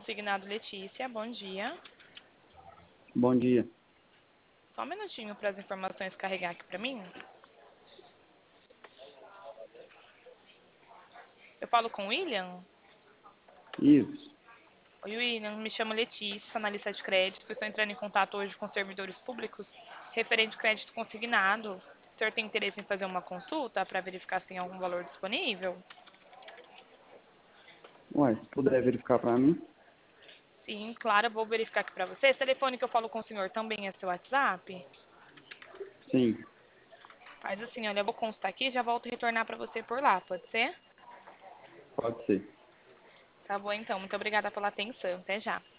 Consignado Letícia, bom dia. Bom dia. Só um minutinho para as informações carregar aqui para mim. Eu falo com o William? Isso. Oi, William, me chamo Letícia, analista de crédito. Estou entrando em contato hoje com servidores públicos referente ao crédito consignado. O senhor tem interesse em fazer uma consulta para verificar se tem algum valor disponível? Uai, se puder verificar para mim? Sim, claro, eu vou verificar aqui para você. Esse telefone que eu falo com o senhor também é seu WhatsApp? Sim, Faz assim, olha, eu vou constar aqui e já volto a retornar para você por lá, pode ser? pode ser. Tá bom, então. Muito obrigada pela atenção. Até já.